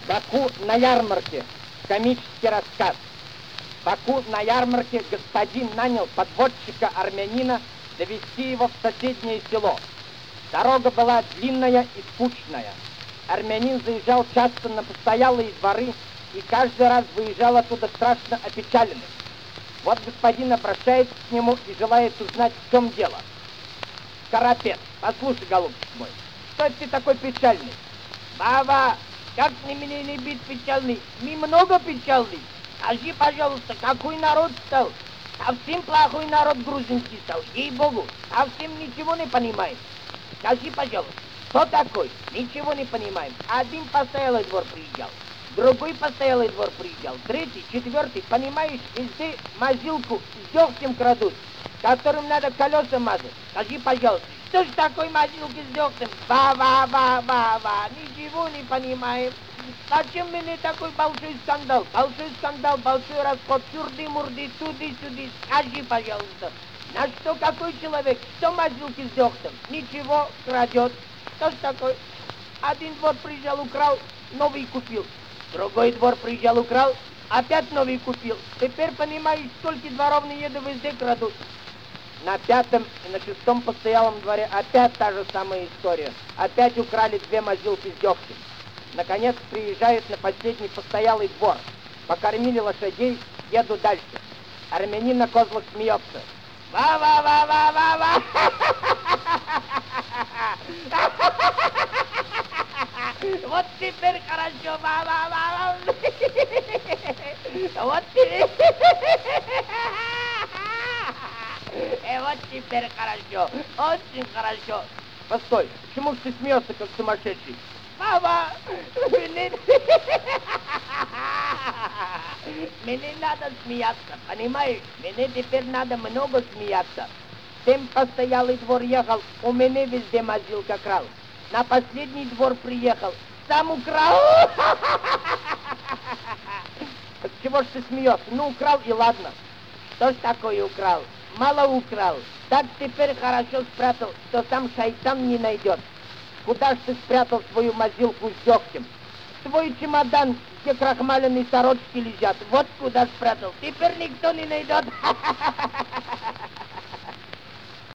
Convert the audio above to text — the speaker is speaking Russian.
Баку на ярмарке. Комический рассказ. В Баку на ярмарке господин нанял подводчика-армянина довести его в соседнее село. Дорога была длинная и скучная. Армянин заезжал часто на постоялые дворы и каждый раз выезжал оттуда страшно опечаленным. Вот господин обращается к нему и желает узнать, в чем дело. Карапет, послушай, голубчик мой, что ты такой печальный? Баба, как на меня не быть печальный? Мне много печальный. Скажи, пожалуйста, какой народ стал? Совсем плохой народ грузинский стал, ей-богу, совсем ничего не понимает. Скажи, пожалуйста, что такое? Ничего не понимаем. Один постоялый двор приезжал, другой постоялый двор приезжал, третий, четвертый, понимаешь, везде мазилку с дегтем крадут, которым надо колеса мазать. Скажи, пожалуйста, что ж такое мазилки с дегтем? Ба-ба-ба-ба-ба, ничего не понимаем. Зачем мне такой большой скандал? Большой расход, сюрды-мурды, туды-сюды. Скажи, пожалуйста, на что какой человек? Что мазилки с дегтем? Ничего, крадет. Что ж такое? Один двор приезжал, украл, новый купил. Другой двор приезжал, украл, опять новый купил. Теперь понимаешь, сколько дворовные еды везде крадут. На пятом и на шестом постоялом дворе опять та же самая история. Опять украли две мазилки с дегтем. Наконец приезжают на последний постоялый двор. Покормили лошадей, еду дальше. Армянин на козлах смеется. Ва-ва-ва-ва-ва-ва! Вот теперь хорошо, ва-ва-ва-ва! Вот теперь... Вот теперь хорошо, очень хорошо. Постой, почему ж ты смеешься, как сумасшедший? Мама, мне надо смеяться, понимаешь? Мне теперь надо много смеяться. Тем постоялый двор ехал, у меня везде мазилка крал. На последний двор приехал, сам украл. Так чего ж ты смеешься? Ну, украл и ладно. Что ж такое украл? Мало украл. Так теперь хорошо спрятал, что сам шайтан не найдет. Куда ж ты спрятал свою мазилку с дегтем? Твой чемодан, где крахмаленные сорочки лежат. Вот куда спрятал. Теперь никто не найдет.